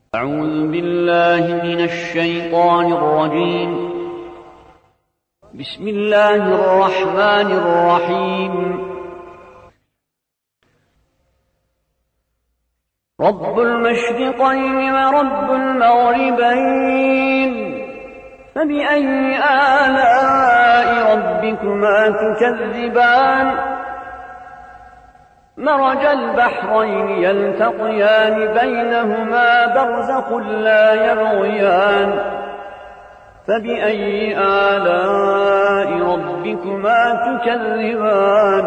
أعوذ بالله من الشيطان الرجيم. بسم الله الرحمن الرحيم. رب المشرقين ورب المغربين، فبأي آلاء ربكما تكذبان؟ مرج البحرين يلتقيان بينهما برزخ لا يبغيان، فبأي آلاء ربكما تكذبان؟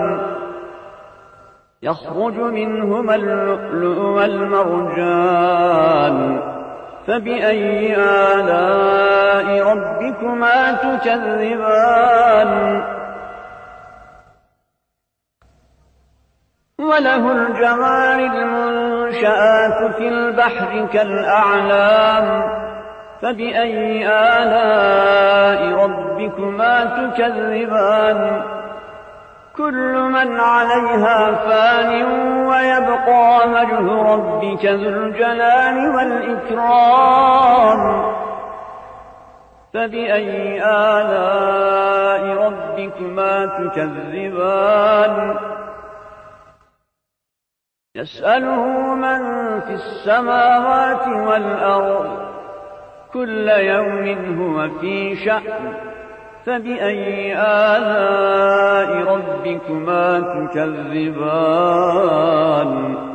يخرج منهما اللؤلؤ والمرجان، فبأي آلاء ربكما تكذبان؟ وله الجوار المنشآت في البحر كالأعلام، فبأي آلاء ربكما تكذبان؟ كل من عليها فان ويبقى وجه ربك ذو الجلال والإكرام، فبأي آلاء ربكما تكذبان؟ يسأله من في السماوات والأرض، كل يوم هو في شأن، فبأي آلاء ربكما تكذبان؟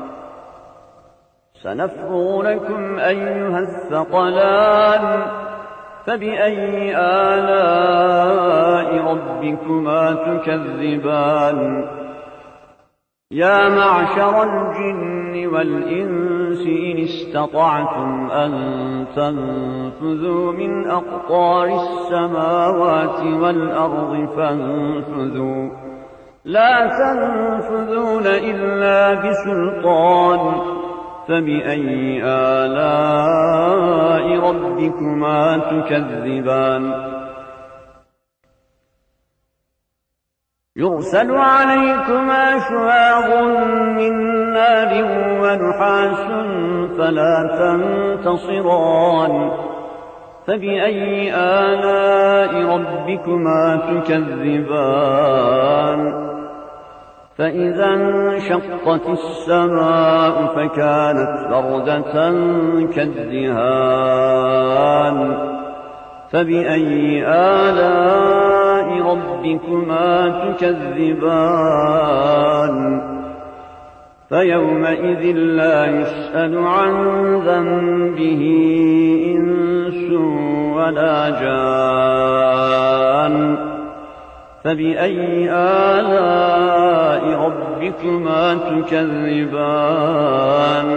سنفرغ لكم أيها الثقلان، فبأي آلاء ربكما تكذبان؟ يا معشر الجن والإنس إن استطعتم أن تنفذوا من أقطار السماوات والأرض فانفذوا، لا تنفذون إلا بسلطان، فبأي آلاء ربكما تكذبان؟ يرسل عليكما شواظ من نار ونحاس فلا تنتصران، فبأي آلاء ربكما تكذبان؟ فإذا انشقت السماء فكانت وردة كالدهان، فبأي آلاء ربكما تكذبان؟ فيومئذ لا يسأل عن ذنبه إنس ولا جان، فبأي آلاء ربكما تكذبان؟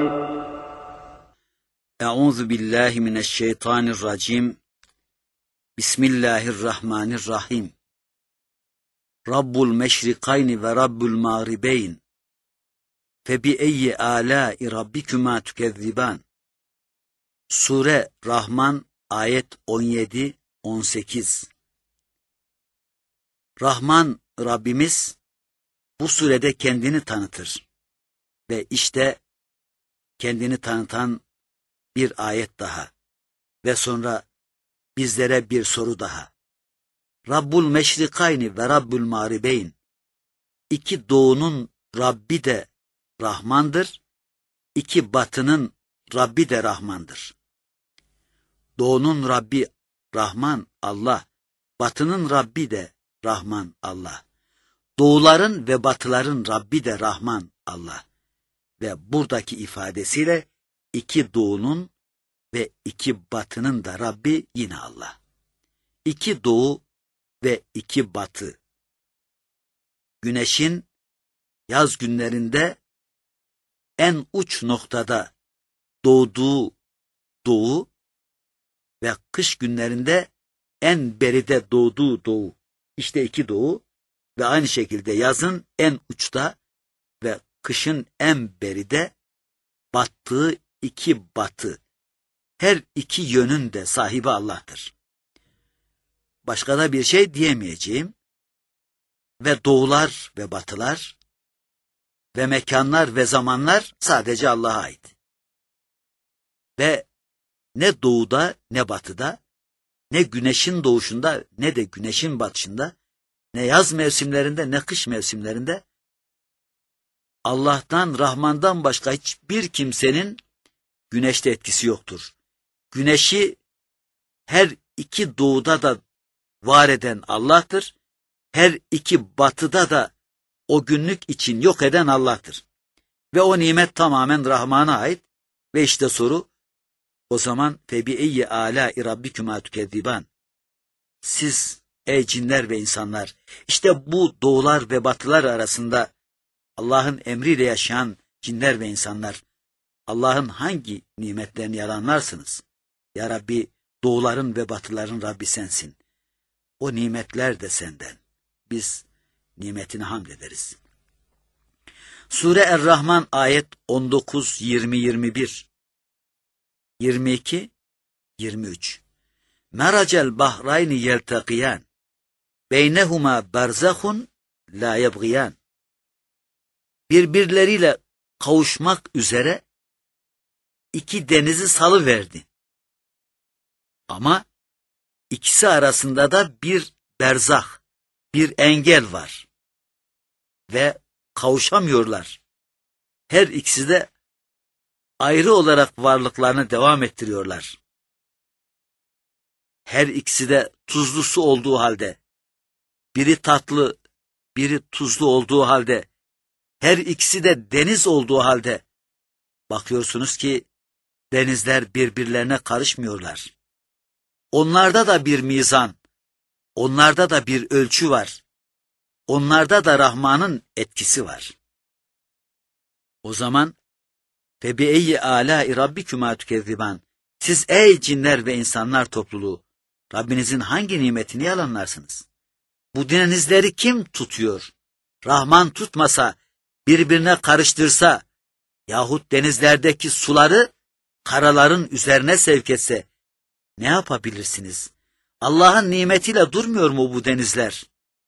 أعوذ بالله من الشيطان الرجيم. بسم الله الرحمن الرحيم. رب المشرقين ورب المغربين، فبأي آلاء ربكما تكذبان؟ Sure Rahman ayet 17-18. Rahman Rabbimiz bu surede kendini tanıtır ve işte kendini tanıtan bir ayet daha ve sonra bizlere bir soru daha. Rabbul meşrikayni ve Rabbul mağribeyn. İki doğunun Rabbi de Rahmandır, iki batının Rabbi de Rahmandır. Doğunun Rabbi Rahman Allah, batının Rabbi de Rahman Allah. Doğuların ve batıların Rabbi de Rahman Allah. Ve buradaki ifadesiyle iki doğunun ve iki batının da Rabbi yine Allah. İki doğu ve iki batı. Güneşin yaz günlerinde en uç noktada doğduğu doğu ve kış günlerinde en beride doğduğu doğu. İşte iki doğu ve aynı şekilde yazın en uçta ve kışın en beride battığı iki batı. Her iki yönün de sahibi Allah'tır. Başka da bir şey diyemeyeceğim. Ve doğular ve batılar ve mekanlar ve zamanlar sadece Allah'a ait. Ve ne doğuda ne batıda, ne güneşin doğuşunda ne de güneşin batışında, ne yaz mevsimlerinde ne kış mevsimlerinde Allah'tan, Rahman'dan başka hiçbir kimsenin güneşte etkisi yoktur. Güneşi her iki doğuda da var eden Allah'tır. Her iki batıda da o günlük için yok eden Allah'tır. Ve o nimet tamamen Rahman'a ait. Ve işte soru, o zaman febi'eyyi âlâi rabbikümâ tükezziban. Siz ey cinler ve insanlar, işte bu doğular ve batılar arasında Allah'ın emriyle yaşayan cinler ve insanlar, Allah'ın hangi nimetlerini yalanlarsınız? Ya Rabbi, doğuların ve batıların Rabbi sensin. O nimetler de senden. Biz nimetine hamd ederiz. Sure Er-Rahman ayet 19, 20, 21, 22, 23. Meracel bahrayni yeltakiyan. Beynehuma berzahun la yebgiyan. Birbirleriyle kavuşmak üzere iki denizi salıverdi. Ama ikisi arasında da bir berzah, bir engel var. Ve kavuşamıyorlar. Her ikisi de ayrı olarak varlıklarını devam ettiriyorlar. Her ikisi de tuzlu su olduğu halde, biri tatlı, biri tuzlu olduğu halde, her ikisi de deniz olduğu halde, bakıyorsunuz ki denizler birbirlerine karışmıyorlar. Onlarda da bir mizan, onlarda da bir ölçü var. Onlarda da Rahman'ın etkisi var. O zaman febi'eyyi âlâi rabbikümâ tükezziban. Siz ey cinler ve insanlar topluluğu, Rabbinizin hangi nimetini yalanlarsınız? Bu denizleri kim tutuyor? Rahman tutmasa, birbirine karıştırsa, yahut denizlerdeki suları karaların üzerine sevk etse, ne yapabilirsiniz? Allah'ın nimetiyle durmuyor mu bu denizler?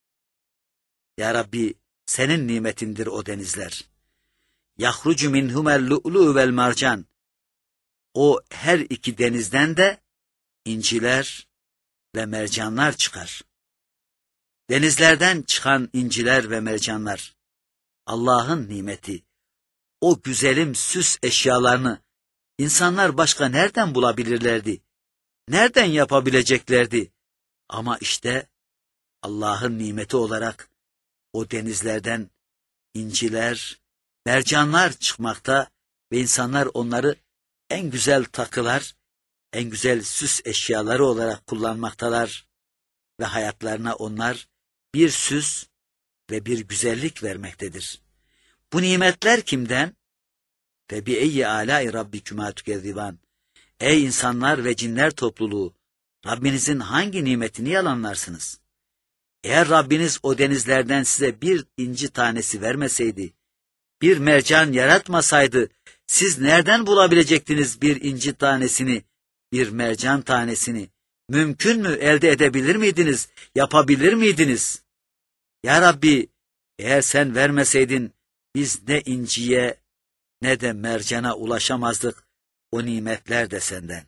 Ya Rabbi, senin nimetindir o denizler. Yahrucu minhumel lu'lu vel marcan. O her iki denizden de inciler ve mercanlar çıkar. Denizlerden çıkan inciler ve mercanlar, Allah'ın nimeti, o güzelim süs eşyalarını insanlar başka nereden bulabilirlerdi? Nereden yapabileceklerdi? Ama işte Allah'ın nimeti olarak o denizlerden inciler, mercanlar çıkmakta ve insanlar onları en güzel takılar, en güzel süs eşyaları olarak kullanmaktalar ve hayatlarına onlar bir süs ve bir güzellik vermektedir. Bu nimetler kimden? Febi'eyyi âlâi rabbikümâ tükezziban. Ey insanlar ve cinler topluluğu, Rabbinizin hangi nimetini yalanlarsınız? Eğer Rabbiniz o denizlerden size bir inci tanesi vermeseydi, bir mercan yaratmasaydı, siz nereden bulabilecektiniz bir inci tanesini, bir mercan tanesini? Mümkün mü, elde edebilir miydiniz, yapabilir miydiniz? Ya Rabbi, eğer sen vermeseydin, biz ne inciye ne de mercana ulaşamazdık, o nimetler de senden.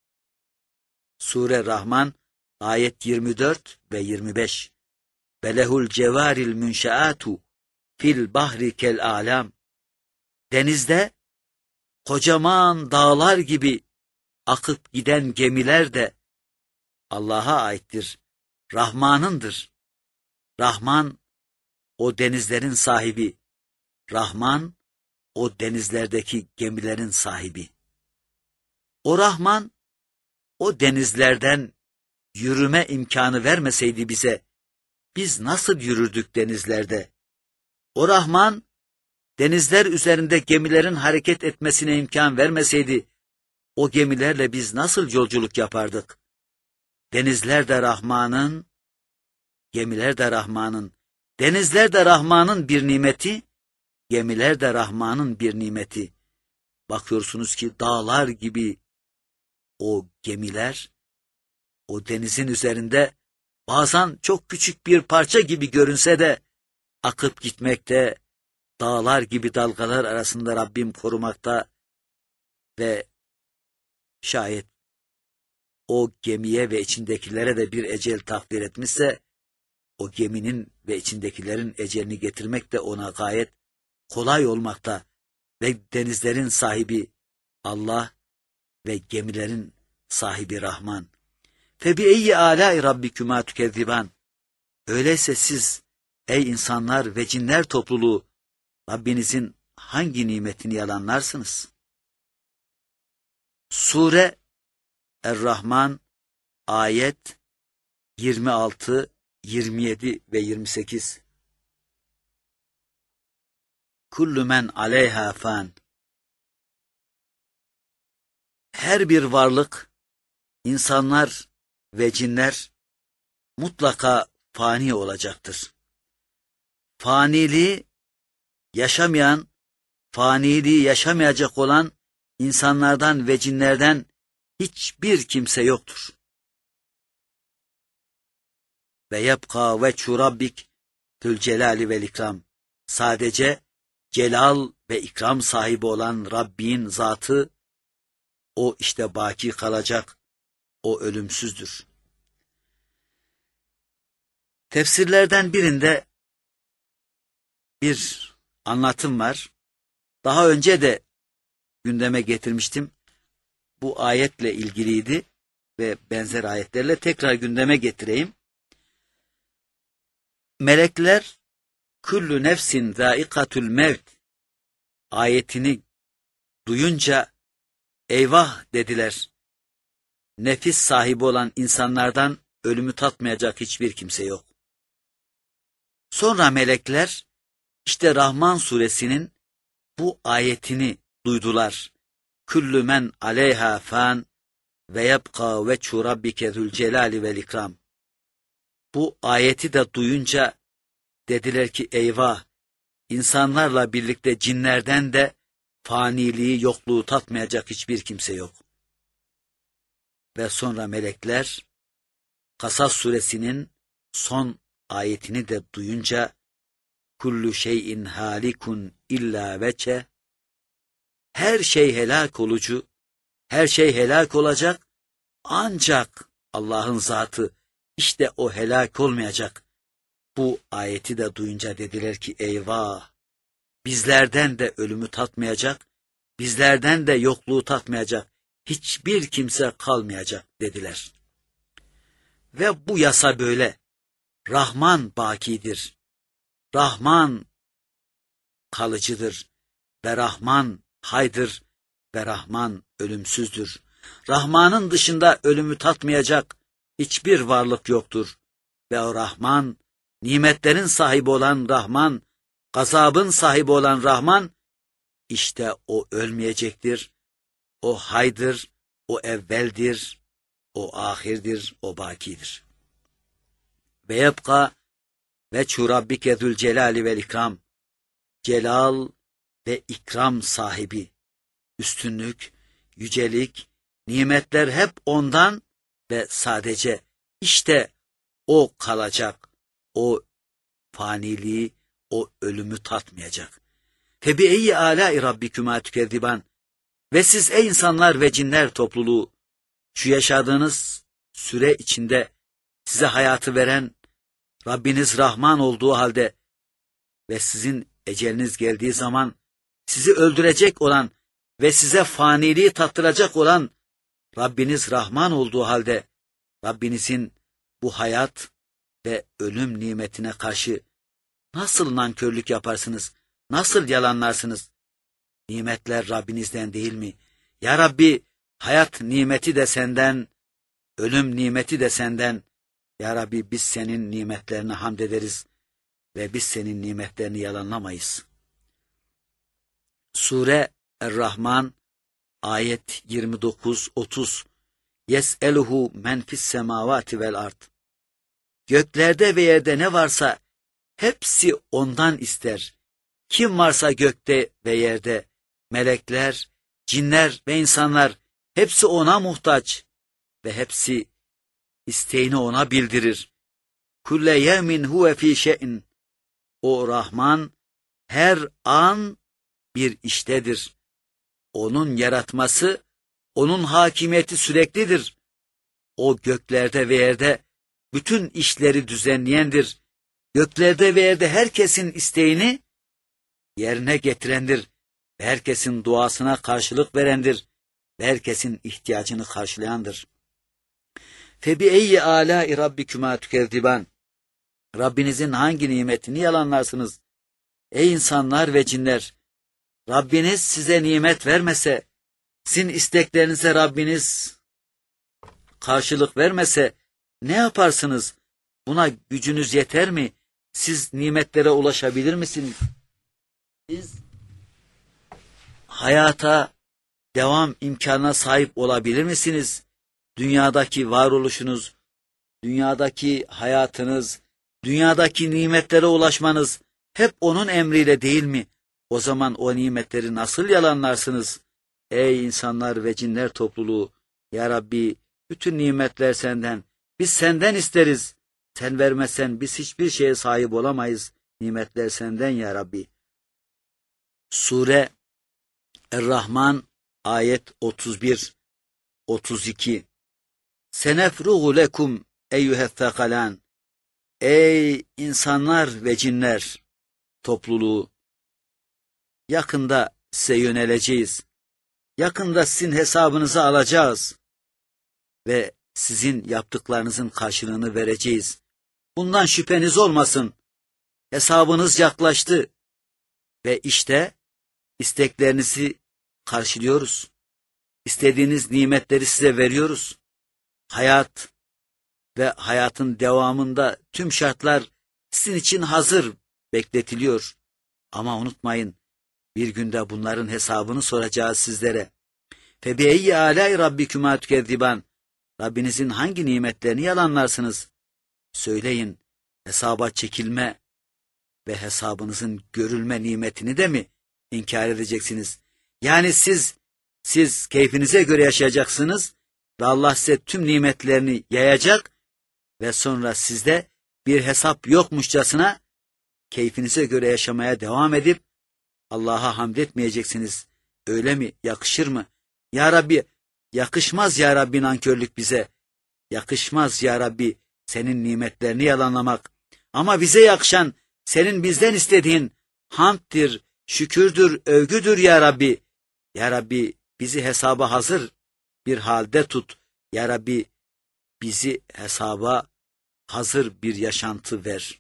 Sure Rahman, ayet 24 ve 25. Belehul cevaril münşeatu fil bahri kel alam. Denizde kocaman dağlar gibi akıp giden gemiler de Allah'a aittir, Rahman'ındır. Rahman o denizlerin sahibi, Rahman o denizlerdeki gemilerin sahibi. O Rahman o denizlerden yürüme imkanı vermeseydi bize, biz nasıl yürürdük denizlerde? O Rahman, denizler üzerinde gemilerin hareket etmesine imkan vermeseydi, o gemilerle biz nasıl yolculuk yapardık? Denizler de Rahman'ın, gemiler de Rahman'ın, denizler de Rahman'ın bir nimeti, gemiler de Rahman'ın bir nimeti. Bakıyorsunuz ki dağlar gibi o gemiler, o denizin üzerinde bazen çok küçük bir parça gibi görünse de akıp gitmekte, dağlar gibi dalgalar arasında Rabbim korumakta ve şayet o gemiye ve içindekilere de bir ecel takdir etmişse, o geminin ve içindekilerin ecelini getirmek de ona gayet kolay olmakta ve denizlerin sahibi Allah ve gemilerin sahibi Rahman. Febi'eyyi âlâi rabbikümâ tükezziban. Öyleyse siz ey insanlar ve cinler topluluğu Rabbinizin hangi nimetini yalanlarsınız? Sure Er-Rahman ayet 26, 27 ve 28. Kullu men aleyha fan. Her bir varlık, insanlar ve cinler mutlaka fani olacaktır. Faniliği yaşamayan, faniliği yaşamayacak olan insanlardan ve cinlerden hiçbir kimse yoktur. Ve yebqa veçhu rabbik zülcelali vel ikram. Sadece celal ve ikram sahibi olan Rabbin zatı, o işte baki kalacak, o ölümsüzdür. Tefsirlerden birinde bir anlatım var. Daha önce de gündeme getirmiştim. Bu ayetle ilgiliydi ve benzer ayetlerle tekrar gündeme getireyim. Melekler kullu nefsin zâikatül mevt ayetini duyunca eyvah dediler. Nefis sahibi olan insanlardan ölümü tatmayacak hiçbir kimse yok. Sonra melekler işte Rahman suresinin bu ayetini duydular. Kullu men aleyha fan ve yebqa veçhu rabbike zülcelali vel ikram. Bu ayeti de duyunca dediler ki eyvah, insanlarla birlikte cinlerden de faniliği, yokluğu tatmayacak hiçbir kimse yok. Ve sonra melekler Kasas suresinin son ayetini de duyunca kullu şeyin halikun illa veçe, her şey helak olucu, her şey helak olacak, ancak Allah'ın zatı işte o helak olmayacak. Bu ayeti de duyunca dediler ki eyvah, bizlerden de ölümü tatmayacak, bizlerden de yokluğu tatmayacak hiçbir kimse kalmayacak dediler. Ve bu yasa böyle. Rahman bakidir. Rahman kalıcıdır. Ve Rahman haydır. Ve Rahman ölümsüzdür. Rahman'ın dışında ölümü tatmayacak hiçbir varlık yoktur. Ve o Rahman, nimetlerin sahibi olan Rahman, gazabın sahibi olan Rahman, işte o ölmeyecektir. O haydır, o evveldir, o ahirdir, o bakidir. Ve yebqa veçhu rabbike zülcelali vel ikram. Celal ve ikram sahibi, üstünlük, yücelik, nimetler hep ondan ve sadece işte o kalacak, o faniliği, o ölümü tatmayacak. Febi'eyyi âlâi rabbikümâ tükezziban. Ve siz ey insanlar ve cinler topluluğu, şu yaşadığınız süre içinde size hayatı veren Rabbiniz Rahman olduğu halde ve sizin eceliniz geldiği zaman sizi öldürecek olan ve size faniliği tattıracak olan Rabbiniz Rahman olduğu halde Rabbinizin bu hayat ve ölüm nimetine karşı nasıl nankörlük yaparsınız, nasıl yalanlarsınız? Nimetler Rabbinizden değil mi? Ya Rabbi, hayat nimeti de senden, ölüm nimeti de senden. Ya Rabbi, biz senin nimetlerine hamd ederiz ve biz senin nimetlerini yalanlamayız. Sure Er-Rahman ayet 29-30. Yes'eluhu men fis semavati vel ard. Göklerde ve yerde ne varsa hepsi ondan ister. Kim varsa gökte ve yerde, melekler, cinler ve insanlar hepsi ona muhtaç ve hepsi isteğini ona bildirir. Kulle yevmin huve fî şe'n. O Rahman her an bir iştedir. Onun yaratması, onun hakimiyeti süreklidir. O göklerde ve yerde bütün işleri düzenleyendir. Göklerde ve yerde herkesin isteğini yerine getirendir. Herkesin duasına karşılık verendir. Herkesin ihtiyacını karşılayandır. فَبِأَيِّ آلَاءِ رَبِّكُمَا تُكَذِّبَانِ Rabbinizin hangi nimetini yalanlarsınız? Ey insanlar ve cinler! Rabbiniz size nimet vermese, sizin isteklerinize Rabbiniz karşılık vermese ne yaparsınız? Buna gücünüz yeter mi? Siz nimetlere ulaşabilir misiniz? Siz hayata devam imkanına sahip olabilir misiniz? Dünyadaki varoluşunuz, dünyadaki hayatınız, dünyadaki nimetlere ulaşmanız hep onun emriyle değil mi? O zaman o nimetleri nasıl yalanlarsınız? Ey insanlar ve cinler topluluğu! Ya Rabbi, bütün nimetler senden. Biz senden isteriz. Sen vermezsen biz hiçbir şeye sahip olamayız. Nimetler senden ya Rabbi. Sure Er-Rahman ayet 31-32 Senefruhu lekum eyyüheffekalan Ey insanlar ve cinler topluluğu! Yakında size yöneleceğiz. Yakında sizin hesabınızı alacağız. Ve sizin yaptıklarınızın karşılığını vereceğiz. Bundan şüpheniz olmasın. Hesabınız yaklaştı. Ve işte isteklerinizi karşılıyoruz. İstediğiniz nimetleri size veriyoruz. Hayat ve hayatın devamında tüm şartlar sizin için hazır bekletiliyor. Ama unutmayın, bir günde bunların hesabını soracağız sizlere. فَبِأَيِّ آلَاءِ رَبِّكُمَا تُكَذِّبَانِ Rabbinizin hangi nimetlerini yalanlarsınız? Söyleyin, hesaba çekilme ve hesabınızın görülme nimetini de mi inkar edeceksiniz? Yani siz keyfinize göre yaşayacaksınız ve Allah size tüm nimetlerini yayacak ve sonra sizde bir hesap yokmuşçasına keyfinize göre yaşamaya devam edip Allah'a hamd etmeyeceksiniz. Öyle mi? Yakışır mı? Ya Rabbi, yakışmaz ya Rabbi nankörlük bize. Yakışmaz ya Rabbi senin nimetlerini yalanlamak. Ama bize yakışan senin bizden istediğin hamddir, şükürdür, övgüdür ya Rabbi. Ya Rabbi bizi hesaba hazır bir halde tut. Ya Rabbi bizi hesaba hazır bir yaşantı ver.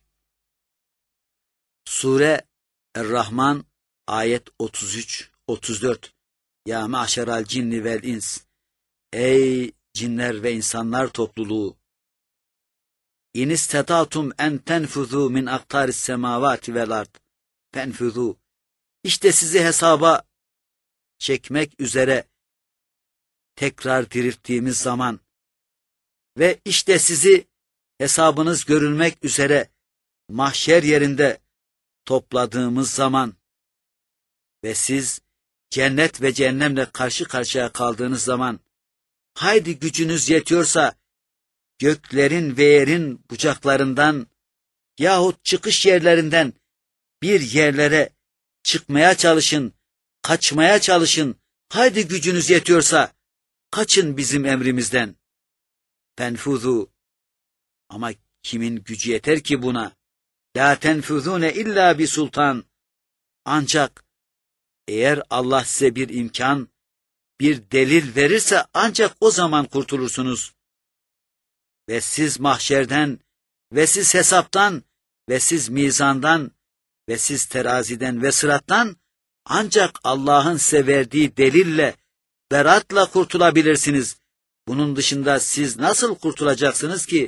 Sure Er-Rahman ayet 33-34 Ya maşeral cinni vel ins Ey cinler ve insanlar topluluğu! İn istatatum en tenfuzu min aktaris semavati vel ard tenfuzu İşte sizi hesaba çekmek üzere tekrar dirilttiğimiz zaman ve işte sizi hesabınız görülmek üzere mahşer yerinde topladığımız zaman ve siz cennet ve cehennemle karşı karşıya kaldığınız zaman haydi gücünüz yetiyorsa göklerin ve yerin bucaklarından yahut çıkış yerlerinden bir yerlere çıkmaya çalışın, kaçmaya çalışın. Haydi gücünüz yetiyorsa kaçın bizim emrimizden. Tenfuzu ama kimin gücü yeter ki buna? La tenfuzune illa bi sultan. Ancak eğer Allah size bir imkan, bir delil verirse ancak o zaman kurtulursunuz. Ve siz mahşerden, ve siz hesaptan, ve siz mizandan, ve siz teraziden ve sırattan ancak Allah'ın size verdiği delille, beratla kurtulabilirsiniz. Bunun dışında siz nasıl kurtulacaksınız ki?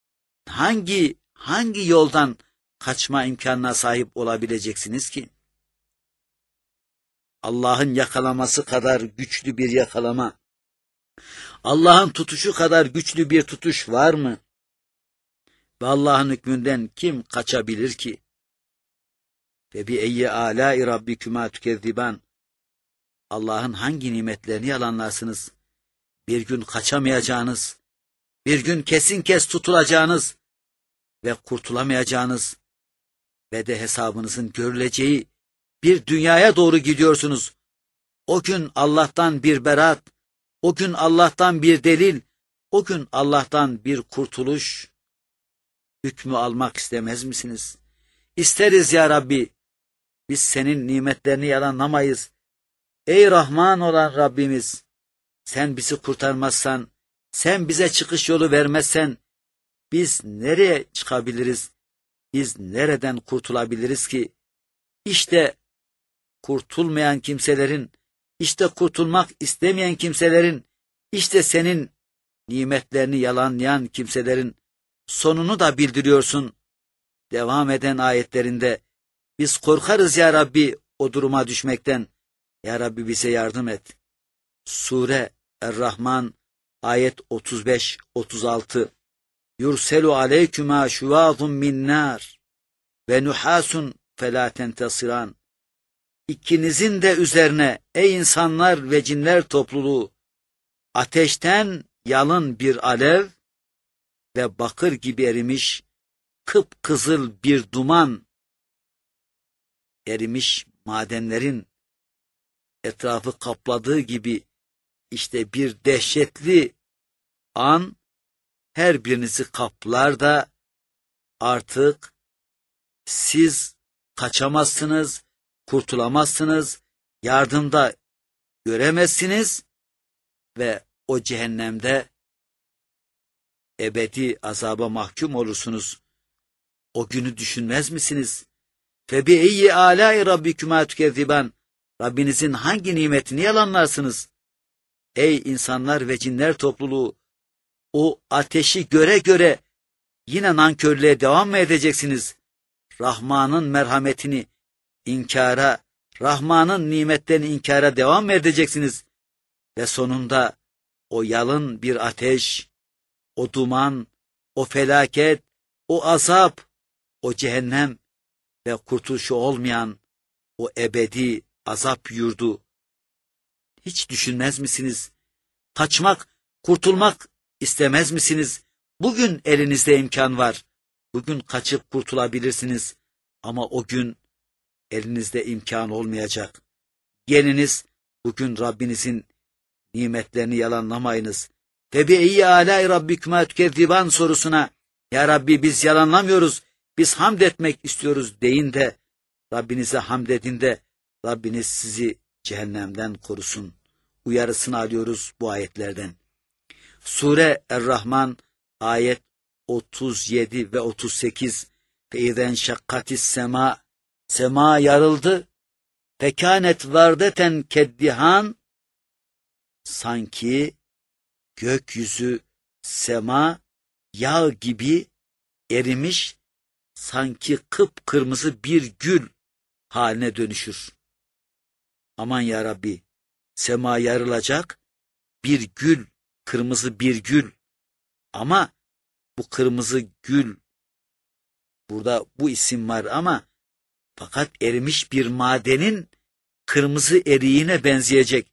Hangi yoldan kaçma imkanına sahip olabileceksiniz ki? Allah'ın yakalaması kadar güçlü bir yakalama, Allah'ın tutuşu kadar güçlü bir tutuş var mı? Ve Allah'ın hükmünden kim kaçabilir ki? Ve bi eyyi alâi rabbikuma tükezziban. Allah'ın hangi nimetlerini yalanlarsınız? Bir gün kaçamayacağınız, bir gün kesin kes tutulacağınız ve kurtulamayacağınız ve de hesabınızın görüleceği bir dünyaya doğru gidiyorsunuz. O gün Allah'tan bir berat, o gün Allah'tan bir delil, O gün Allah'tan bir kurtuluş hükmü almak istemez misiniz? İsteriz ya Rabbi. Biz senin nimetlerini yalanlamayız. Ey Rahman olan Rabbimiz, sen bizi kurtarmazsan, sen bize çıkış yolu vermezsen, biz nereye çıkabiliriz? Biz nereden kurtulabiliriz ki? İşte kurtulmayan kimselerin, işte kurtulmak istemeyen kimselerin, işte senin nimetlerini yalanlayan kimselerin sonunu da bildiriyorsun. Devam eden ayetlerinde, biz korkarız ya Rabbi o duruma düşmekten. Ya Rabbi bize yardım et. Sure Er-Rahman ayet 35-36. Yurselu aleyküma şuvazun min nar ve nuhasun felâ tentasiran. İkinizin de üzerine ey insanlar ve cinler topluluğu, ateşten yalın bir alev ve bakır gibi erimiş kıpkızıl bir duman, erimiş madenlerin etrafı kapladığı gibi işte bir dehşetli an her birinizi kaplar da artık siz kaçamazsınız, kurtulamazsınız, yardımda göremezsiniz ve o cehennemde ebedi azaba mahkum olursunuz. O günü düşünmez misiniz? فَبِئِيِّ آلَاءِ رَبِّكُمَا تُكَذِّبَانِ. Rabbinizin hangi nimetini yalanlarsınız? Ey insanlar ve cinler topluluğu, o ateşi göre göre yine nankörlüğe devam mı edeceksiniz? Rahman'ın merhametini inkara, Rahman'ın nimetlerini inkara devam mı edeceksiniz? Ve sonunda o yalın bir ateş, o duman, o felaket, o azap, o cehennem ve kurtuluşu olmayan o ebedi azap yurdu. Hiç düşünmez misiniz? Kaçmak, kurtulmak istemez misiniz? Bugün elinizde imkan var. Bugün kaçıp kurtulabilirsiniz. Ama o gün elinizde imkan olmayacak. Geliniz bugün Rabbinizin nimetlerini yalanlamayınız. فَبِئِيَّ آلَاءِ رَبِّكُمَا تُكَذِّبَانِ sorusuna, ya Rabbi biz yalanlamıyoruz, biz hamd etmek istiyoruz deyin de, Rabbinize hamd edin de, Rabbiniz sizi cehennemden korusun. Uyarısını alıyoruz bu ayetlerden. Sure Er-Rahman ayet 37 ve 38. فَاِذَنْ شَقَّتِ السَّمَا, sema yarıldı. فَكَانَتْ vardeten keddihan, sanki gökyüzü, sema yağ gibi erimiş, sanki kıpkırmızı bir gül haline dönüşür. Aman ya Rabbi, sema yarılacak, bir gül, kırmızı bir gül. Ama bu kırmızı gül, burada bu isim var ama fakat erimiş bir madenin kırmızı eriğine benzeyecek.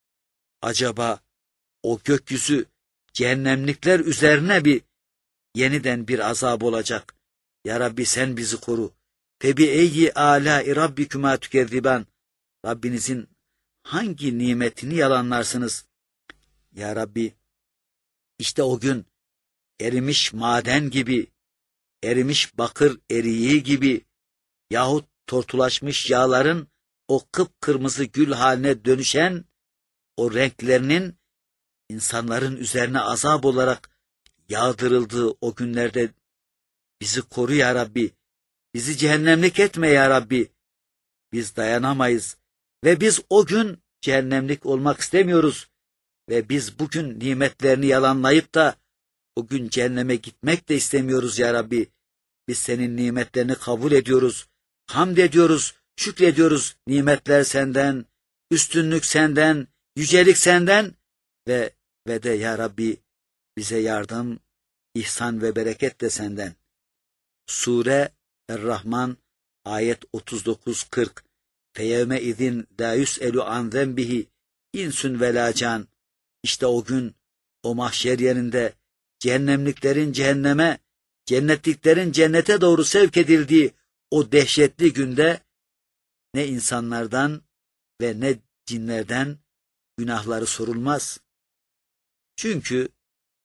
Acaba o gökyüzü cehennemlikler üzerine yeniden bir azap olacak. Ya Rabbi sen bizi koru. فَبِئَيِّ آلَاءِ رَبِّكُمَا تُكَذِّبَانِ. Rabbinizin hangi nimetini yalanlarsınız? Ya Rabbi, işte o gün erimiş maden gibi, erimiş bakır eriği gibi yahut tortulaşmış yağların o kıpkırmızı gül haline dönüşen o renklerinin insanların üzerine azap olarak yağdırıldığı o günlerde bizi koru ya Rabbi. Bizi cehennemlik etme ya Rabbi. Biz dayanamayız ve biz o gün cehennemlik olmak istemiyoruz. Ve biz bugün nimetlerini yalanlayıp da o gün cehenneme gitmek de istemiyoruz ya Rabbi. Biz senin nimetlerini kabul ediyoruz, hamd ediyoruz, şükrediyoruz. Nimetler senden, üstünlük senden, yücelik senden ve de ya Rabbi bize yardım, ihsan ve bereket de senden. Sure Er-Rahman ayet 39-40. Feyevme izin la yüs'elu an zenbihi insün ve la can. İşte o gün, o mahşer yerinde cehennemliklerin cehenneme, cennetliklerin cennete doğru sevk edildiği o dehşetli günde ne insanlardan ve ne cinlerden günahları sorulmaz. Çünkü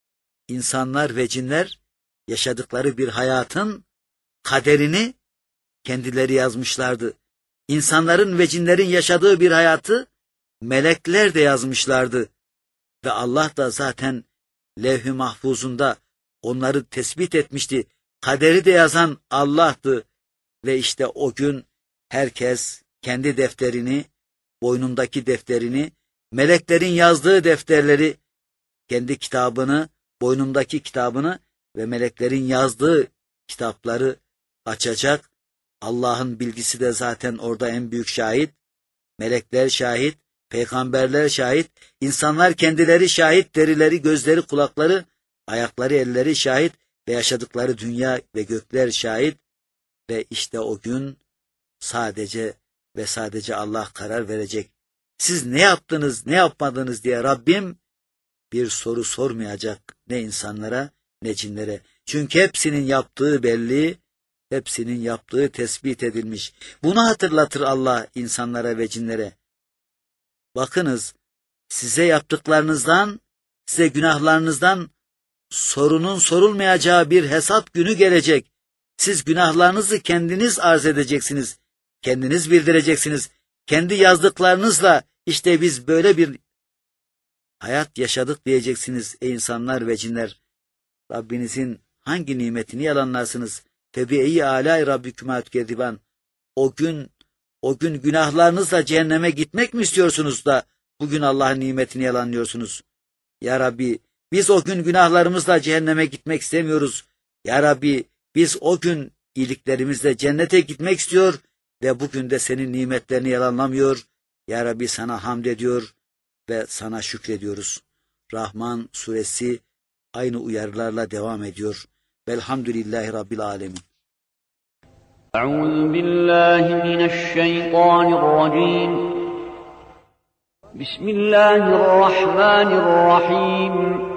insanlar ve cinler yaşadıkları bir hayatın kaderini kendileri yazmışlardı. İnsanların ve cinlerin yaşadığı bir hayatı melekler de yazmışlardı. Ve Allah da zaten levh-i mahfuzunda onları tespit etmişti. Kaderi de yazan Allah'tı. Ve işte o gün herkes kendi defterini, boynundaki defterini, meleklerin yazdığı defterleri, kendi kitabını, boynundaki kitabını ve meleklerin yazdığı kitapları açacak. Allah'ın bilgisi de zaten orada en büyük şahit. Melekler şahit, peygamberler şahit, insanlar kendileri şahit, derileri, gözleri, kulakları, ayakları, elleri şahit ve yaşadıkları dünya ve gökler şahit. Ve işte o gün sadece ve sadece Allah karar verecek. Siz ne yaptınız, ne yapmadınız diye Rabbim bir soru sormayacak ne insanlara ne cinlere. Çünkü hepsinin yaptığı belli, hepsinin yaptığı tespit edilmiş. Bunu hatırlatır Allah insanlara ve cinlere. Bakınız, size yaptıklarınızdan, size günahlarınızdan sorunun sorulmayacağı bir hesap günü gelecek. Siz günahlarınızı kendiniz arz edeceksiniz, kendiniz bildireceksiniz. Kendi yazdıklarınızla işte biz böyle bir hayat yaşadık diyeceksiniz ey insanlar ve cinler. Rabbinizin hangi nimetini yalanlarsınız? Febi-i alâ rabbikümâ tükezziban. O gün günahlarınızla cehenneme gitmek mi istiyorsunuz da bugün Allah'ın nimetini yalanlıyorsunuz? Ya Rabbi, biz o gün günahlarımızla cehenneme gitmek istemiyoruz. Ya Rabbi, biz o gün iyiliklerimizle cennete gitmek istiyor ve bugün de senin nimetlerini yalanlamıyor. Ya Rabbi, sana hamd ediyor ve sana şükrediyoruz. Rahman suresi aynı uyarılarla devam ediyor. Velhamdülillahi Rabbil alemin. Euzu billahi mineşşeytanirracim. Bismillahirrahmanirrahim.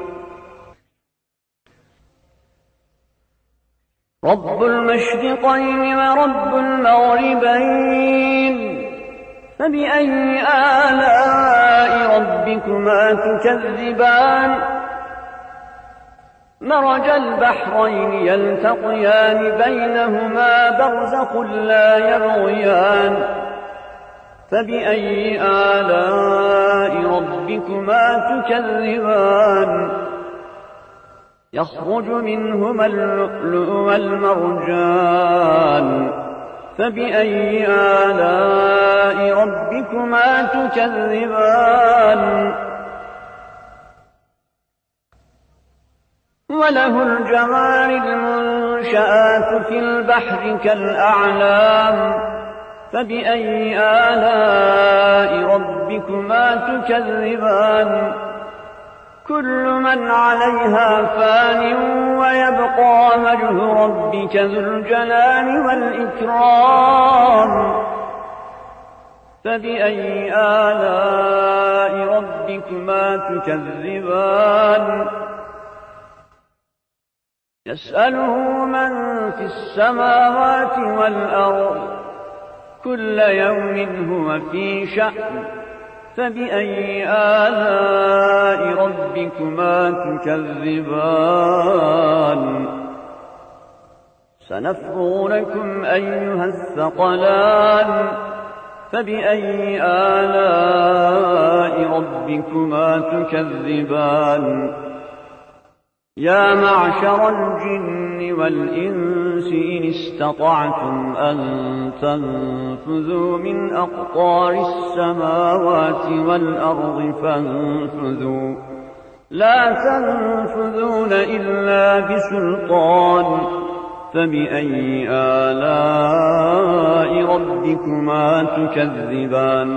Rabbul meşrikayni ve Rabbul mağribeyn. فَبِأَيِّ آلَاءِ رَبِّكُمَا تُكَذِّبَانِ مَرَجَ الْبَحْرَيْنِ يَلْتَقِيَانِ بَيْنَهُمَا بَرْزَخٌ لَا يَبْغِيَانِ فَبِأَيِّ آلَاءِ رَبِّكُمَا تُكَذِّبَانِ يَخْرُجُ مِنْهُمَا اللُّؤْلُؤُ وَالْمَرْجَانُ فَبِأَيِّ آلَاءِ رَبِّكُمَا تُكَذِّبَانِ وَلَهُ الْجَوَارِ الْمُنشَآتُ فِي الْبَحْرِ كَالْأَعْلَامِ فَبِأَيِّ آلَاءِ رَبِّكُمَا تُكَذِّبَانِ كُلُّ مَنْ عَلَيْهَا فَانٍ وَيَبْقَى وَجْهُ رَبِّكَ ذُو الْجَلَالِ وَالْإِكْرَامِ فَبِأَيِّ آلَاءِ رَبِّكُمَا تُكَذِّبَانِ يَسْأَلُهُ مَنْ فِي السَّمَاوَاتِ وَالْأَرْضِ كُلَّ يَوْمٍ هُوَ فِي شَأْنٍ فَبِأَيِّ آلَاءِ رَبِّكُمَا تُكَذِّبَانِ سَنَفْرُغُ لَكُمْ أَيُّهَ الثَّقَلَانِ فَبِأَيِّ آلَاءِ رَبِّكُمَا تُكَذِّبَانِ يَا مَعْشَرَ الْجِنِّ وَالْإِنسِ إِنِ اسْتَطَعْتُمْ أَن تَنفُذُوا مِنْ أَقْطَارِ السَّمَاوَاتِ وَالْأَرْضِ فَانفُذُوا لَا تَنفُذُونَ إِلَّا بِسُلْطَانٍ فَبِأَيِّ آلَاءِ رَبِّكُمَا تُكَذِّبَانِ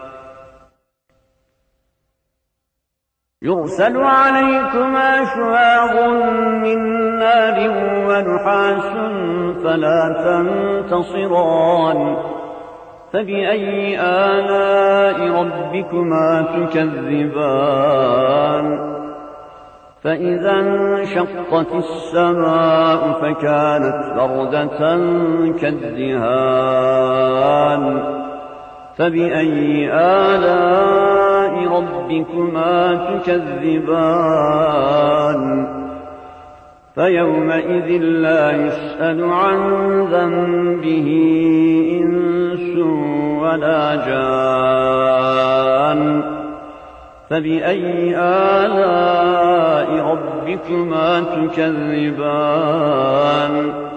يُرْسَلُ عَلَيْكُمَا شُوَاظٌ مِّن نَّارٍ وَنُحَاسٌ فَلَا تَنتَصِرَانِ فَبِأَيِّ آلَاءِ رَبِّكُمَا تُكَذِّبَانِ فَإِذَا انشَقَّتِ السَّمَاءُ فَكَانَتْ وَرْدَةً كَالدِّهَانِ فَبِأَيِّ آلَاءِ رَبِّكُمَا تُكَذِّبَانِ فيومئذ لا يسأل عن ذنبه إنس ولا جان فبأي آلاء ربكما تكذبان